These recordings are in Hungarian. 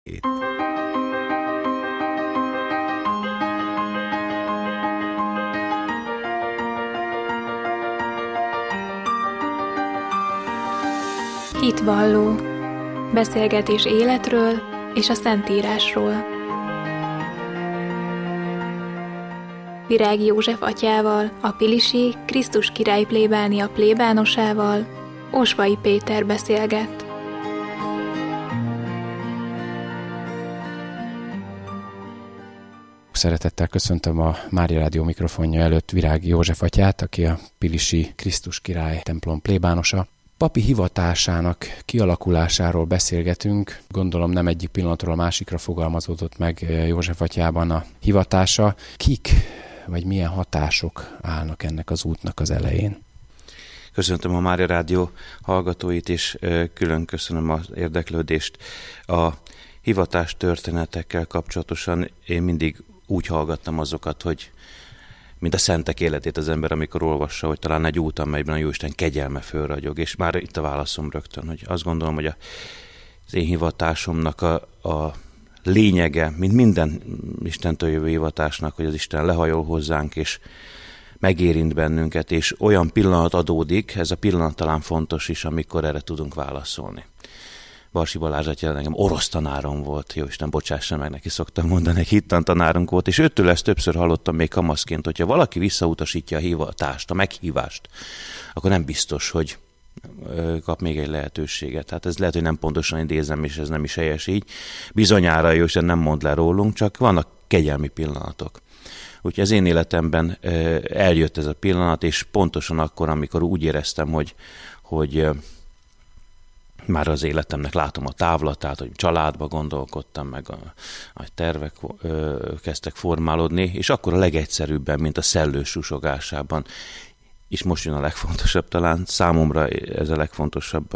Hitvalló. Beszélgetés életről és a Szentírásról. Virág József atyával, a pilisi Krisztus király plébánia plébánosával Osvai Péter beszélget. Szeretettel köszöntöm a Mária Rádió mikrofonja előtt Virág József atyát, aki a pilisi Krisztus király templom plébánosa. Papi hivatásának kialakulásáról beszélgetünk. Gondolom nem egyik pillanatról a másikra fogalmazódott meg József atyában a hivatása. Kik vagy milyen hatások állnak ennek az útnak az elején? Köszöntöm a Mária Rádió hallgatóit, és külön köszönöm az érdeklődést. A hivatás történetekkel kapcsolatosan én mindig úgy hallgattam azokat, hogy mint a szentek életét az ember, amikor olvassa, hogy talán egy út, amelyben a Jóisten kegyelme fölragyog. És már itt a válaszom rögtön, hogy azt gondolom, hogy az én hivatásomnak a lényege, mint minden Istentől jövő hivatásnak, hogy az Isten lehajol hozzánk, és megérint bennünket, és olyan pillanat adódik, ez a pillanat talán fontos is, amikor erre tudunk válaszolni. Barsi Balázs atya nekem orosz tanárom volt, Jóisten bocsássa meg, neki szoktam mondani, egy hittantanárunk volt, és őtől ezt többször hallottam még kamaszként, hogyha valaki visszautasítja a hivatást, a meghívást, akkor nem biztos, hogy kap még egy lehetőséget. Tehát ez lehet, hogy nem pontosan idézem, és ez nem is helyes így. Bizonyára Jóisten nem mond le rólunk, csak vannak kegyelmi pillanatok. Úgyhogy az én életemben eljött ez a pillanat, és pontosan akkor, amikor úgy éreztem, hogy már az életemnek látom a távlatát, hogy családba gondolkodtam, meg a tervek kezdtek formálódni, és akkor a legegyszerűbben, mint a szellő susogásában, és most jön a legfontosabb talán, számomra ez a legfontosabb,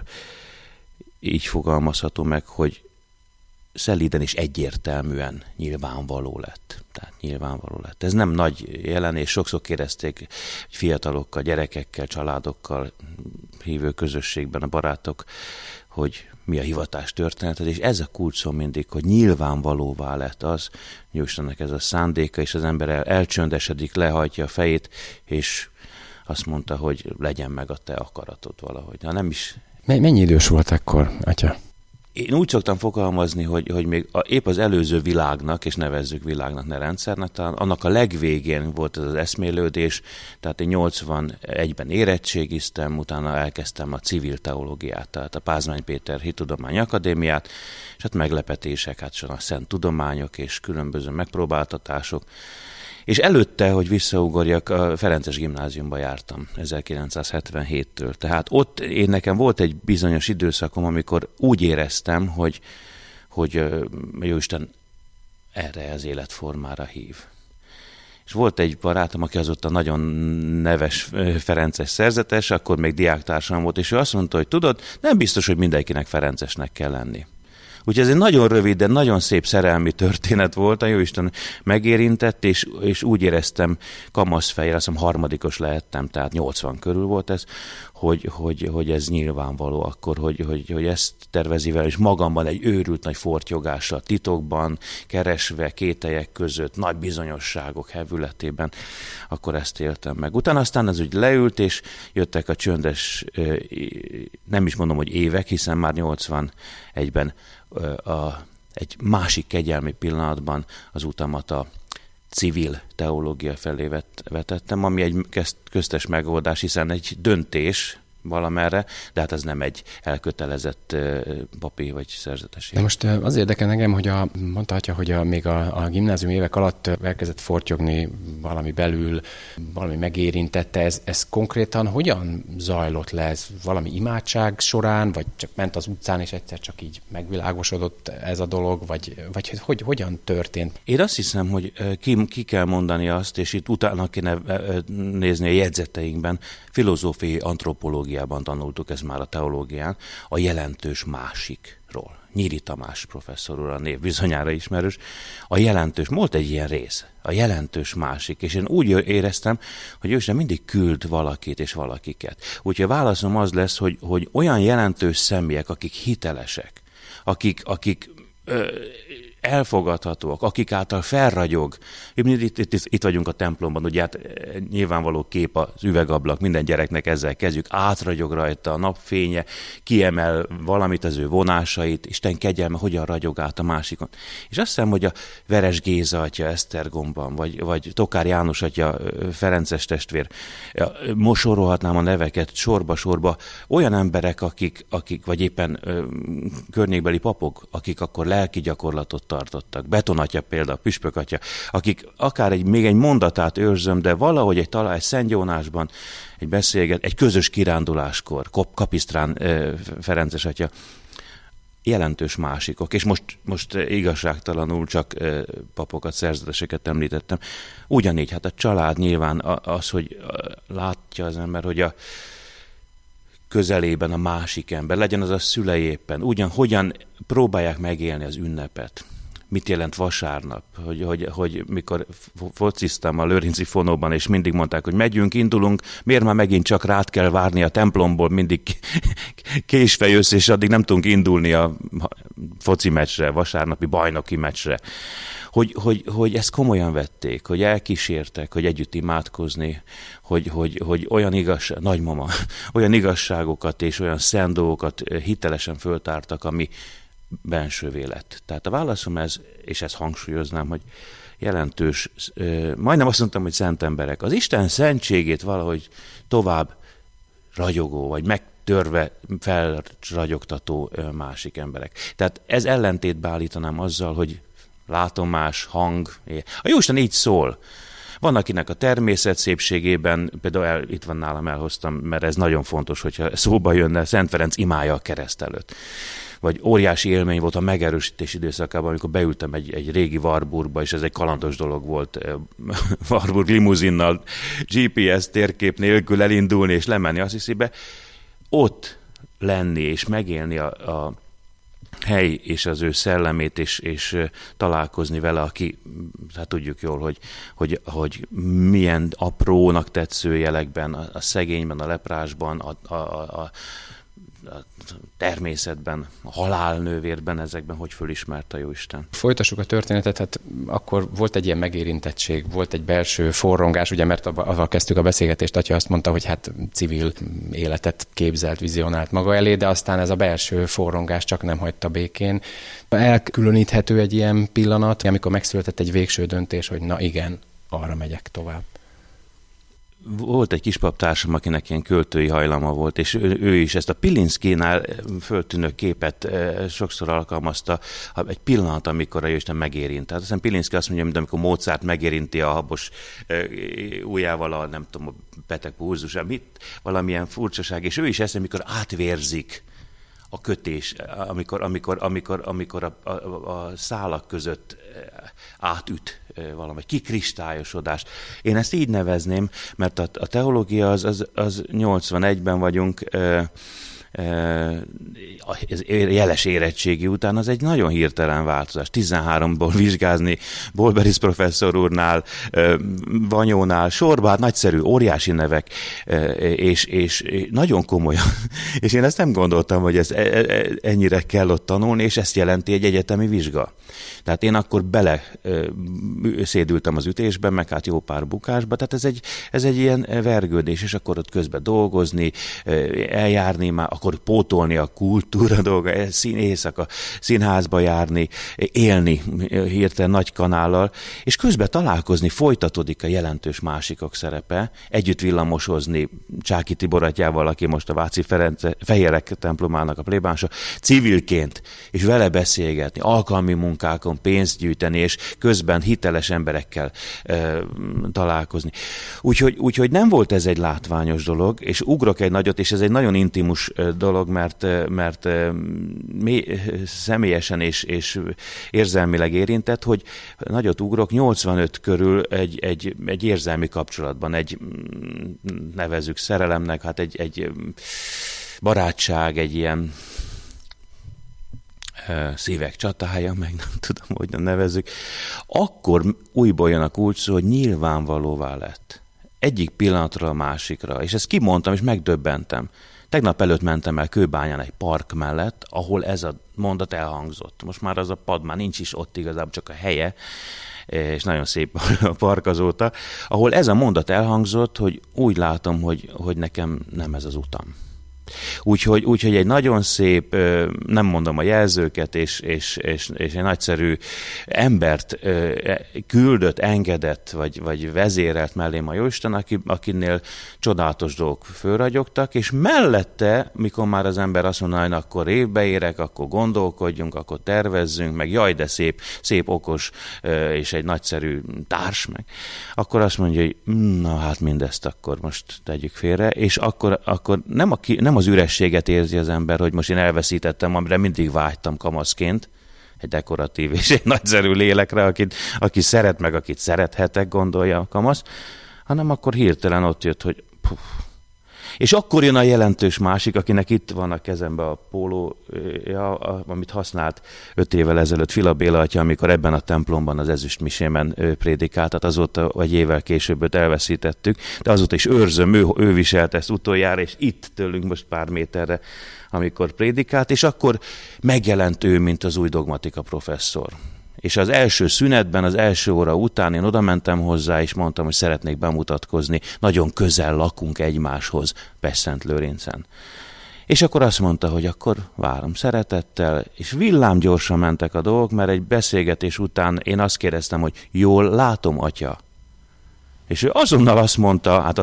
így fogalmazható meg, hogy szelíden és egyértelműen nyilvánvaló lett. Tehát nyilvánvaló lett. Ez nem nagy jelenés, sokszor kérdezték fiatalokkal, gyerekekkel, családokkal, hívő közösségben a barátok, hogy mi a hivatás történeted, és ez a kulcs szó mindig, hogy nyilvánvalóvá lett az, hogy Istennek ez a szándéka, és az ember elcsöndesedik, lehajtja a fejét, és azt mondta, hogy legyen meg a te akaratod valahogy. Na nem is... Mennyi idős volt akkor, atya? Én úgy szoktam fogalmazni, hogy még épp az előző világnak, és nevezzük világnak, ne rendszernek, talán annak a legvégén volt ez az eszmélődés, tehát én 81-ben érettségiztem, utána elkezdtem a civil teológiát, tehát a Pázmány Péter Hittudományi Akadémiát, és hát meglepetések, hát a szent tudományok és különböző megpróbáltatások. És előtte, hogy visszaugorjak, a Ferences gimnáziumba jártam 1977-től. Tehát ott nekem volt egy bizonyos időszakom, amikor úgy éreztem, hogy Jóisten erre az életformára hív. És volt egy barátom, aki azóta nagyon neves ferences szerzetes, akkor még diáktársam volt, és ő azt mondta, hogy tudod, nem biztos, hogy mindenkinek ferencesnek kell lenni. Úgyhogy ez egy nagyon rövid, de nagyon szép szerelmi történet volt, a Jóisten megérintett, és úgy éreztem kamaszfejjel, azt hiszem harmadikos lehettem, tehát 80 körül volt ez, hogy ez nyilvánvaló akkor, hogy ezt tervezi vele, és magamban egy őrült nagy fortyogással, titokban, keresve, kételyek között, nagy bizonyosságok hevületében, akkor ezt éltem meg. Utána aztán ez úgy leült, és jöttek a csöndes, nem is mondom, hogy évek, hiszen már 81-ben egy másik kegyelmi pillanatban az utamat a civil teológia felé vetettem, ami egy köztes megoldás, hiszen egy döntés valamerre, de hát ez nem egy elkötelezett papi vagy szerzetesség. De most az érdekel engem, hogy mondta atya, hogy még a gimnázium évek alatt elkezdett fortyogni valami belül, valami megérintette. Ez konkrétan hogyan zajlott le? Ez valami imádság során, vagy csak ment az utcán, és egyszer csak így megvilágosodott ez a dolog, vagy hogyan történt? Én azt hiszem, hogy ki kell mondani azt, és itt utána kéne nézni a jegyzeteinkben, filozófiai antropológiában tanultuk, ez már a teológián, a jelentős másikról. Nyíri Tamás professzor úr, a név bizonyára ismerős, a jelentős, volt egy ilyen rész, a jelentős másik, és én úgy éreztem, hogy Isten mindig küld valakit és valakiket. Úgyhogy a válaszom az lesz, hogy olyan jelentős személyek, akik hitelesek, akik elfogadhatóak, akik által felragyog. Itt vagyunk a templomban, ugye hát nyilvánvaló kép az üvegablak, minden gyereknek ezzel kezdjük, átragyog rajta a napfénye, kiemel valamit az ő vonásait, Isten kegyelme hogyan ragyog át a másikon. És azt hiszem, hogy a Veres Géza atya Esztergomban, vagy Tokár János atya Ferences testvér, sorolhatnám a neveket sorba-sorba, olyan emberek, akik vagy éppen környékbeli papok, akik akkor lelki gyakorlatot tartottak. Betonatya például, püspökatya, akik akár még egy mondatát őrzöm, de valahogy egy Szent Jónásban egy közös kiránduláskor, Kapisztrán Ferences atya, jelentős másikok, és most igazságtalanul csak papokat, szerzeteseket említettem. Ugyanígy, hát a család nyilván az, hogy látja az ember, hogy a közelében a másik ember, legyen az a szülei éppen, hogyan próbálják megélni az ünnepet. Mit jelent vasárnap? Hogy mikor fociztam a Lőrinci Fonóban, és mindig mondták, hogy megyünk, indulunk, miért már megint csak rád kell várni a templomból, mindig késve jössz, és addig nem tudunk indulni a foci meccsre, vasárnapi bajnoki meccsre. Hogy ezt komolyan vették, hogy elkísértek, hogy együtt imádkozni, hogy olyan nagymama, olyan igazságokat és olyan szent dolgokat hitelesen föltártak, ami bensővé lett. Tehát a válaszom ez, és ezt hangsúlyoznám, hogy jelentős, majdnem azt mondtam, hogy szent emberek. Az Isten szentségét valahogy tovább ragyogó, vagy megtörve felragyogtató másik emberek. Tehát ez ellentétbe állítanám azzal, hogy látomás, hang. A Jóisten így szól. Van, akinek a természet szépségében, például itt van nálam, elhoztam, mert ez nagyon fontos, hogyha szóba jönne, Szent Ferenc imája a kereszt előtt. Vagy óriási élmény volt a megerősítés időszakában, amikor beültem egy régi Warburgba, és ez egy kalandos dolog volt, Warburg limuzinnal, GPS térkép nélkül elindulni és lemenni Assisibe, ott lenni és megélni a hely és az ő szellemét, és találkozni vele, aki, hát tudjuk jól, hogy milyen aprónak tetsző jelekben, a szegényben, a leprásban, a természetben, a halálnővérben, ezekben hogy fölismerte a Jóisten. Folytassuk a történetet, hát akkor volt egy ilyen megérintettség, volt egy belső forrongás, ugye, mert avval kezdtük a beszélgetést, atya azt mondta, hogy hát civil életet képzelt, vizionált maga elé, de aztán ez a belső forrongás csak nem hagyta békén. Elkülöníthető egy ilyen pillanat, amikor megszületett egy végső döntés, hogy na igen, arra megyek tovább. Volt egy kispaptársam, akinek ilyen költői hajlama volt, és ő is ezt a Pilinszkijnál föltűnő képet sokszor alkalmazta, egy pillanat, amikor a Jóisten megérint. Tehát aztán Pilinszky azt mondja, mint amikor Mozart megérinti a habos ujjával a, nem tudom, a beteg pulzusát, valamilyen furcsaság, és ő is ezt, amikor átvérzik a kötés, amikor a szálak között átüt valami kikristályosodás. Én ezt így nevezném, mert a teológia az 81-ben vagyunk, jeles érettségi után az egy nagyon hirtelen változás. 13-ból vizsgázni Bolberis professzor úrnál, Vanyónál, sorba, hát nagyszerű, óriási nevek, és nagyon komolyan. És én ezt nem gondoltam, hogy ez ennyire kell ott tanulni, és ezt jelenti egy egyetemi vizsga. Tehát én akkor szédültem az ütésbe, meg hát jó pár bukásba, tehát ez egy ilyen vergődés, és akkor ott közben dolgozni, eljárni már, akkor pótolni a kultúra dolga, éjszaka színházba járni, élni hirtelen nagy kanállal, és közben találkozni, folytatódik a jelentős másikok szerepe, együtt villamosozni Csáky Tibor atyával, aki most a Váci Fehérek templomának a plébánsa, civilként, és vele beszélgetni, alkalmi munkákon pénzt gyűjteni, és közben hiteles emberekkel találkozni. Úgyhogy nem volt ez egy látványos dolog, és ugrok egy nagyot, és ez egy nagyon intimus dolog, mert személyesen és érzelmileg érintett, hogy nagyot ugrok, 85 körül egy érzelmi kapcsolatban, nevezzük szerelemnek, hát egy barátság, egy ilyen szívek csatája, meg nem tudom, hogyan nevezzük, akkor újból jön a kulcs szó, hogy nyilvánvalóvá lett. Egyik pillanatról a másikra, és ezt kimondtam, és megdöbbentem. Tegnap előtt mentem el Kőbányán egy park mellett, ahol ez a mondat elhangzott. Most már az a pad már nincs is ott, igazából csak a helye, és nagyon szép a park azóta, ahol ez a mondat elhangzott, hogy úgy látom, hogy nekem nem ez az utam. Úgyhogy egy nagyon szép, nem mondom a jelzőket, és egy nagyszerű embert küldött, engedett, vagy vezérelt mellém a Jóisten, akinél csodálatos dolgok fölragyogtak, és mellette, mikor már az ember azt mondja, hogy akkor évbe érek, akkor gondolkodjunk, akkor tervezzünk, meg jaj, de szép okos, és egy nagyszerű társ meg, akkor azt mondja, hogy na hát mindezt akkor most tegyük félre, és akkor nem az ürességet érzi az ember, hogy most én elveszítettem, amire mindig vágytam kamaszként, egy dekoratív és egy nagyszerű lélekre, aki szeret meg, akit szerethetek, gondolja a kamasz, hanem akkor hirtelen ott jött, hogy puff. És akkor jön a jelentős másik, akinek itt van a kezembe a pólója, amit használt 5 évvel ezelőtt Fila Béla atya, amikor ebben a templomban az ezüstmisében prédikált, tehát azóta egy évvel később őt elveszítettük, de azóta is őrzöm, ő viselte ezt utoljára, és itt tőlünk most pár méterre, amikor prédikált, és akkor megjelent ő, mint az új dogmatika professzor. És az első szünetben, az első óra után én oda mentem hozzá, és mondtam, hogy szeretnék bemutatkozni. Nagyon közel lakunk egymáshoz Pestszentlőrincen. És akkor azt mondta, hogy akkor várom szeretettel, és villámgyorsan mentek a dolgok, mert egy beszélgetés után én azt kérdeztem, hogy jól látom, atya? És ő azonnal azt mondta,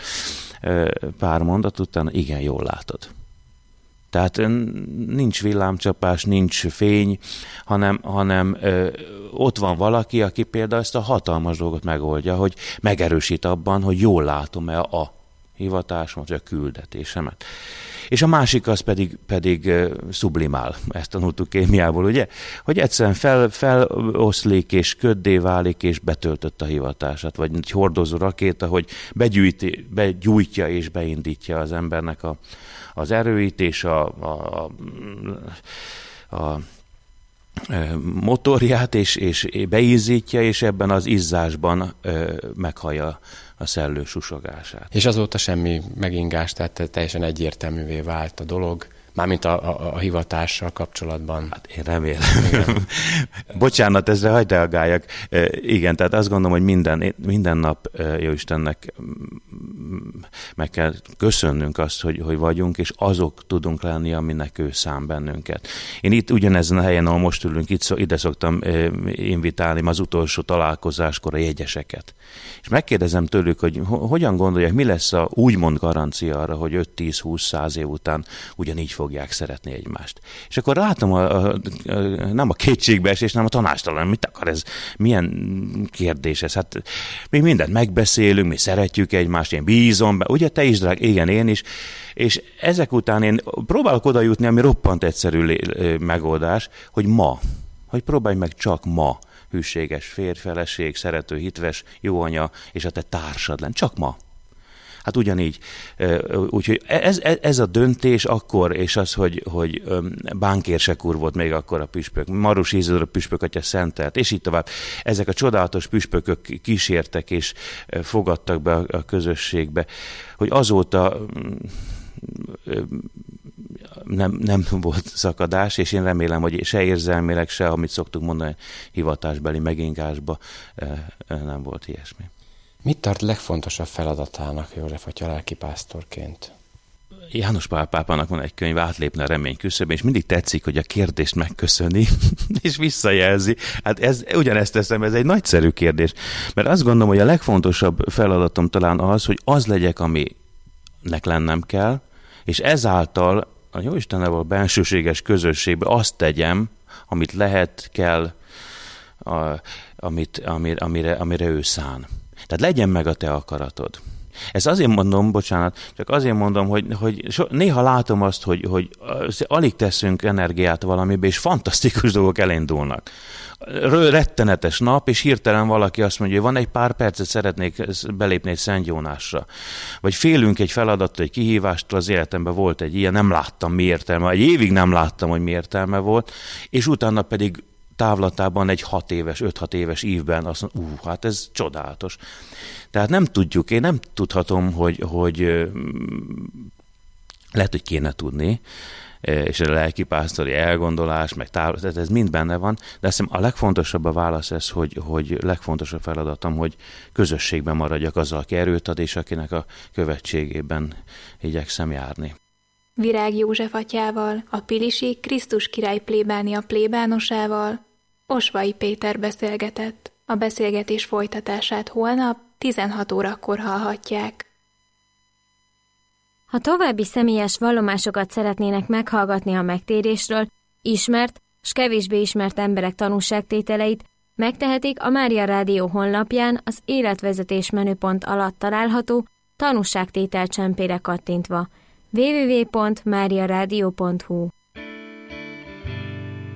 pár mondat után, igen, jól látod. Tehát nincs villámcsapás, nincs fény, hanem ott van valaki, aki például ezt a hatalmas dolgot megoldja, hogy megerősít abban, hogy jól látom-e a hivatásomat, vagy a küldetésemet. És a másik az pedig sublimál, ezt tanultuk kémiából, ugye? Hogy egyszerűen feloszlik, és köddé válik, és betöltött a hivatását, vagy egy hordozó rakéta, hogy begyújtja és beindítja az embernek az erőit, és a motorját, és beízzítja, és ebben az izzásban meghallja a szellő susogását. És azóta semmi megingás, tehát teljesen egyértelművé vált a dolog, mármint a hivatással kapcsolatban. Hát én remélem. Bocsánat, ezre hagyd reagáljak. Igen, tehát azt gondolom, hogy minden nap Jóistennek meg kell köszönnünk azt, hogy vagyunk, és azok tudunk lenni, aminek ő szán bennünket. Én itt ugyanezen a helyen, ahol most ülünk, ide szoktam invitálni az utolsó találkozáskor a jegyeseket. És megkérdezem tőlük, hogy hogyan gondolják, mi lesz a úgymond garancia arra, hogy 5-10-20-100 év után ugyanígy fogják szeretni egymást. És akkor látom nem a kétségbeesés, hanem a tanástalan, mit akar ez, milyen kérdés ez, hát mi mindent megbeszélünk, mi szeretjük egymást, én bízom be, ugye te is, drág, igen, én is, és ezek után én próbálok oda jutni, ami roppant egyszerű megoldás, hogy próbálj meg csak ma hűséges férj, feleség, szerető, hitves, jó anya, és a te társad lenni, csak ma. Hát ugyanígy. Úgyhogy ez a döntés akkor, és az, hogy Bánkérsek úr volt még akkor a püspök, Marus Izidor a püspök atya szentelt, és így tovább. Ezek a csodálatos püspökök kísértek és fogadtak be a közösségbe, hogy azóta nem volt szakadás, és én remélem, hogy se érzelmileg, se, amit szoktuk mondani, hivatásbeli megingásba nem volt ilyesmi. Mit tart legfontosabb feladatának József atya lelkipásztorként? János Pál pápának van egy könyv, Átlépne a remény küszöbén, és mindig tetszik, hogy a kérdést megköszöni, és visszajelzi. Hát ugyanezt teszem, ez egy nagyszerű kérdés. Mert azt gondolom, hogy a legfontosabb feladatom talán az, hogy az legyek, aminek lennem kell, és ezáltal a Jóistennel a bensőséges közösségben azt tegyem, amit lehet, kell, amire ő szán. Tehát legyen meg a te akaratod. Ezt azért mondom, csak azért mondom, hogy néha látom azt, hogy alig teszünk energiát valamibe, és fantasztikus dolgok elindulnak. Rettenetes nap, és hirtelen valaki azt mondja, hogy van egy pár percet, szeretnék belépni egy Szent Jónásra. Vagy félünk egy feladattól, egy kihívástól, az életemben volt egy ilyen, nem láttam mi értelme, egy évig nem láttam, hogy mi értelme volt, és utána pedig távlatában egy 5-6 éves évben azt mondom, hát ez csodálatos. Tehát nem tudjuk, én nem tudhatom, hogy Lehet, hogy kéne tudni, és a lelkipásztori elgondolás, meg ez mind benne van, de azt hiszem a legfontosabb a válasz ez, hogy legfontosabb feladatom, hogy közösségben maradjak azzal, aki erőt ad, és akinek a követségében igyekszem járni. Virág József atyával, a pilisi Krisztus király plébánia plébánosával Osvai Péter beszélgetett. A beszélgetés folytatását holnap 16 órakor hallhatják. Ha további személyes vallomásokat szeretnének meghallgatni a megtérésről, ismert s kevésbé ismert emberek tanúságtételeit, megtehetik a Mária Rádió honlapján az életvezetés menüpont alatt található tanúságtétel csempére kattintva. www.mariaradio.hu